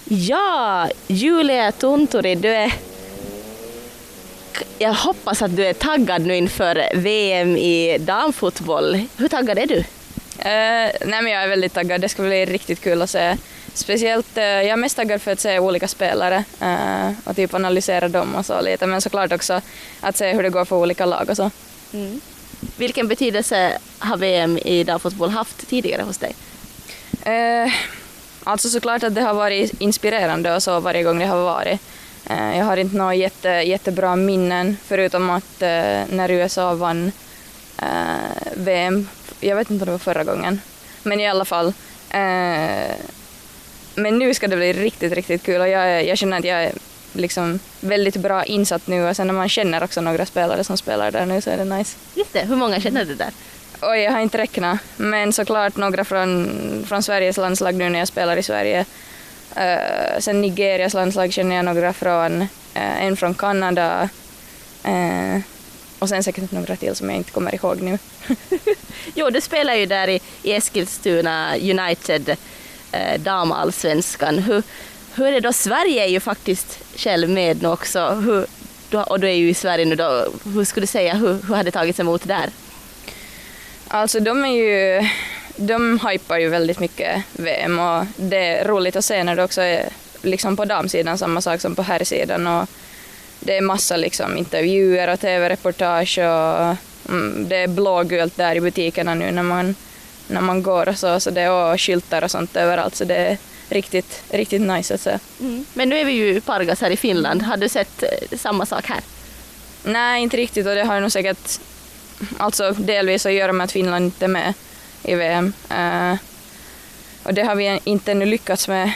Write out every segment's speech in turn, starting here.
Ja, Julia Tunturi, jag hoppas att du är taggad nu inför VM i damfotboll. Hur taggad är du? Nej, men jag är väldigt taggad. Det ska bli riktigt kul att se. Speciellt, jag är mest taggad för att se olika spelare och typ analysera dem och så lite. Men såklart också att se hur det går för olika lag och så. Mm. Vilken betydelse har VM i damfotboll haft tidigare hos dig? Alltså såklart att det har varit inspirerande och så varje gång det har varit. Jag har inte några jättebra minnen förutom att när USA vann VM, jag vet inte om det var förra gången, men i alla fall. Men nu ska det bli riktigt kul och jag känner att jag är liksom väldigt bra insatt nu och sen när man känner också några spelare som spelar där nu så är det nice. Just det, hur många känner du där? Oj, jag har inte räknat, men såklart några från Sveriges landslag nu när jag spelar i Sverige. Sen Nigerias landslag känner jag några från, en från Kanada och sen säkert några till som jag inte kommer ihåg nu. Jo, du spelar ju där i Eskilstuna United damallsvenskan. Hur är det då? Sverige är ju faktiskt själv med nu också. Och du är ju i Sverige nu då. Hur skulle du säga, hur har det tagits emot där? Alltså de hypar ju väldigt mycket VM och det är roligt att se när det också är liksom på damsidan samma sak som på herrsidan och det är massa liksom intervjuer och tv-reportage och det är blågult där i butikerna nu när man går och så det är skyltar och sånt överallt så det är riktigt nice att se. Mm. Men nu är vi ju i Pargas här i Finland. Har du sett samma sak här? Nej, inte riktigt och det har nog säkert alltså delvis att göra med att Finland inte är med i VM. Och det har vi inte ännu lyckats med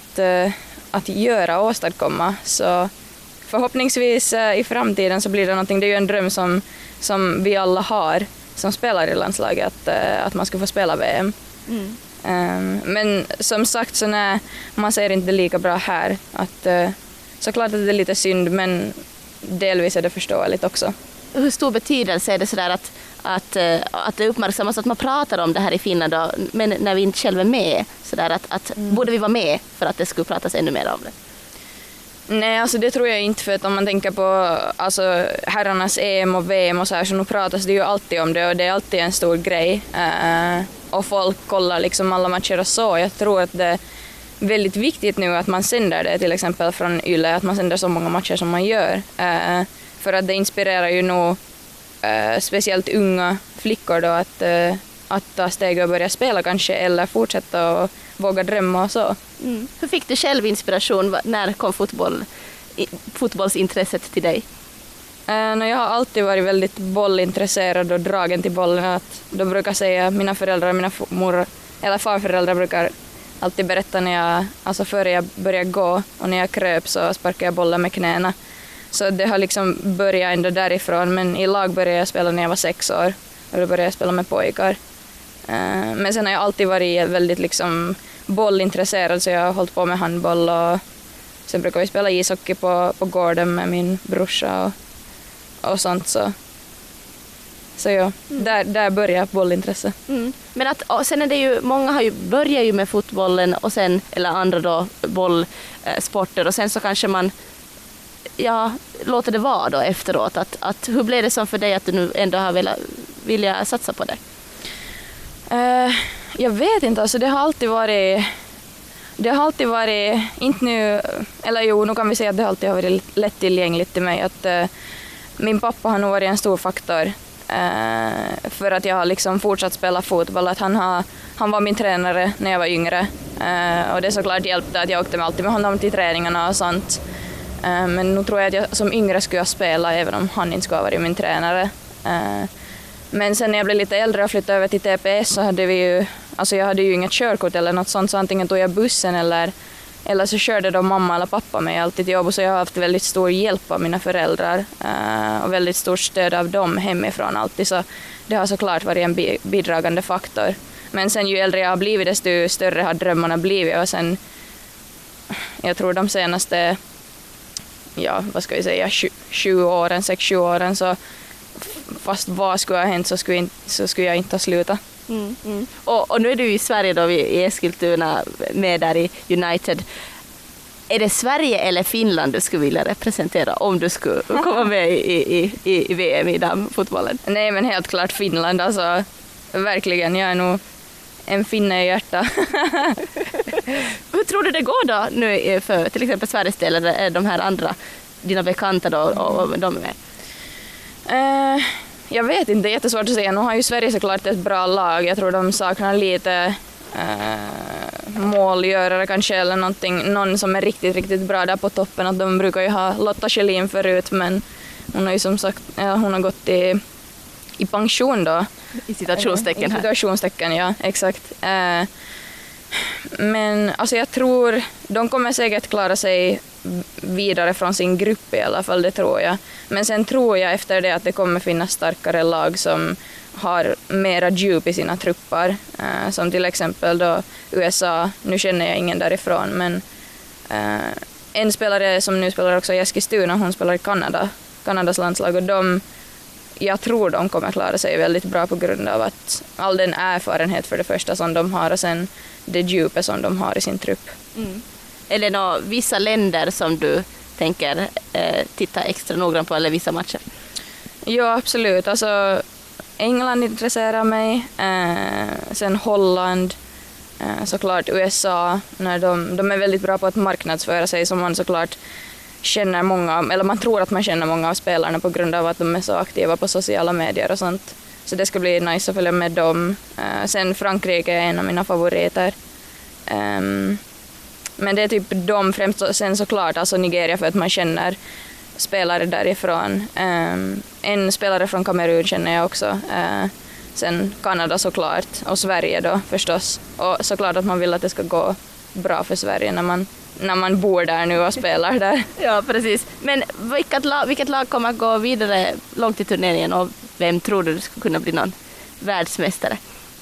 att åstadkomma. Så förhoppningsvis i framtiden så blir det någonting. Det är ju en dröm som vi alla har som spelar i landslaget att man ska få spela VM. Mm. Men som sagt så när man ser inte lika bra här att såklart att det är lite synd men delvis är det förståeligt också. Hur stor betydelse är det sådär att det uppmärksammas att man pratar om det här i Finland då, men när vi inte själva är med sådär borde vi vara med för att det skulle pratas ännu mer om det? Nej, alltså det tror jag inte för att om man tänker på alltså, herrarnas EM och VM och så här så nu pratas det ju alltid om det och det är alltid en stor grej och folk kollar liksom alla matcher och så. Jag tror att det är väldigt viktigt nu att man sänder det till exempel från Yle, att man sänder så många matcher som man gör. För att det inspirerar ju nog speciellt unga flickor då att ta steg och börja spela kanske eller fortsätta och våga drömma och så. Mm. Hur fick du själv inspiration? När kom fotbollsintresset till dig? Jag har alltid varit väldigt bollintresserad och dragen till bollen. Då brukar säga mina föräldrar, eller farföräldrar brukar alltid berätta före jag började gå och när jag kröp så sparkade jag bollen med knäna. Så det har liksom börjat ändå därifrån, men i lag började jag spela när jag var 6 år och då började jag spela med pojkar. Men sen har jag alltid varit väldigt liksom bollintresserad så jag har hållit på med handboll och sen brukar vi spela ishockey på gården med min brorsa och sånt så ja, där börjar bollintresse. Mm. Men sen är det ju, många börjar ju med fotbollen och sen, eller andra då, bollsporter och sen så kanske man låter det vara då efteråt. Hur blev det som för dig att du nu ändå har vilja satsa på det? Jag vet inte, alltså det har alltid varit, inte nu, eller jo, nu kan vi säga att det alltid har varit lättillgängligt till mig att min pappa har nog varit en stor faktor för att jag har liksom fortsatt spela fotboll, att han var min tränare när jag var yngre och det såklart hjälpte att jag åkte alltid med honom till träningarna och sånt. Men nu tror jag att jag som yngre skulle spela även om han inte skulle ha varit min tränare. Men sen när jag blev lite äldre och flyttade över till TPS så hade jag hade ju inget körkort eller något sånt så antingen tog jag bussen eller så körde då mamma eller pappa mig alltid till jobb så jag har haft väldigt stor hjälp av mina föräldrar och väldigt stort stöd av dem hemifrån alltid så det har såklart varit en bidragande faktor. Men sen ju äldre jag har blivit desto större har drömmarna blivit och sen jag tror de senaste 6-7 åren så fast vad skulle ha hänt så skulle jag inte ha slutat. Och nu är du i Sverige då i Eskilstuna med där i United. Är det Sverige eller Finland du skulle vilja representera om du skulle komma med i VM i damfotbollen? Nej, men helt klart Finland. Alltså, verkligen, jag är nog en finne i hjärta. Hur tror du det går då nu för till exempel Sveriges del, eller är de här andra, dina bekanta då, och de är med? Jag vet inte, det är jättesvårt att säga. Nu har ju Sverige såklart ett bra lag. Jag tror de saknar lite målgörare kanske, eller någon som är riktigt, riktigt bra där på toppen. Att de brukar ju ha Lotta Schelin förut, men hon har ju som sagt hon har gått i pension då. I citationstecken här. I citationstecken, ja, exakt. Men alltså jag tror de kommer säkert klara sig vidare från sin grupp i alla fall, det tror jag. Men sen tror jag efter det att det kommer finnas starkare lag som har mera djup i sina trupper. Som till exempel då USA, nu känner jag ingen därifrån, men en spelare som nu spelar också i Eskilstuna, hon spelar i Kanadas landslag, och jag tror de kommer klara sig väldigt bra på grund av att all den erfarenhet för det första som de har och sen det djupet som de har i sin trupp. Mm. Är det vissa länder som du tänker titta extra noggrant på, eller vissa matcher? Ja, absolut. Alltså, England intresserar mig, sen Holland, såklart USA, när de är väldigt bra på att marknadsföra sig, som man såklart känner många, eller man tror att man känner många av spelarna på grund av att de är så aktiva på sociala medier och sånt. Så det ska bli nice att följa med dem. Sen Frankrike är en av mina favoriter. Men det är typ de främst, sen såklart alltså Nigeria för att man känner spelare därifrån. En spelare från Kamerun känner jag också. Sen Kanada såklart, och Sverige då förstås. Och såklart att man vill att det ska gå bra för Sverige när man bor där nu och spelar där. Ja, precis. Men vilket lag kommer att gå vidare långt i turneringen, och vem tror du skulle kunna bli någon världsmästare?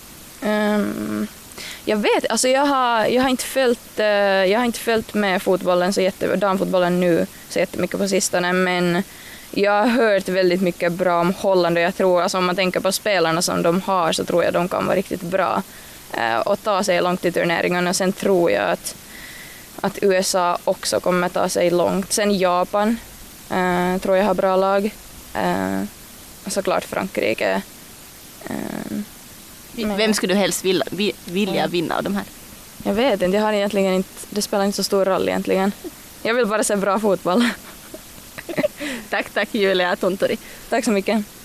Jag vet, alltså jag har inte följt med fotbollen damfotbollen nu så jättemycket på sistone, men jag har hört väldigt mycket bra om Holland, och jag tror, alltså om man tänker på spelarna som de har, så tror jag de kan vara riktigt bra och ta sig långt i turneringen. Och sen tror jag att USA också kommer ta sig långt. Sen Japan tror jag har bra lag. Och såklart Frankrike. Vem skulle du helst vilja vinna av de här? Jag vet inte, det spelar inte så stor roll egentligen. Jag vill bara se bra fotboll. Tack Julia Tontori. Tack så mycket.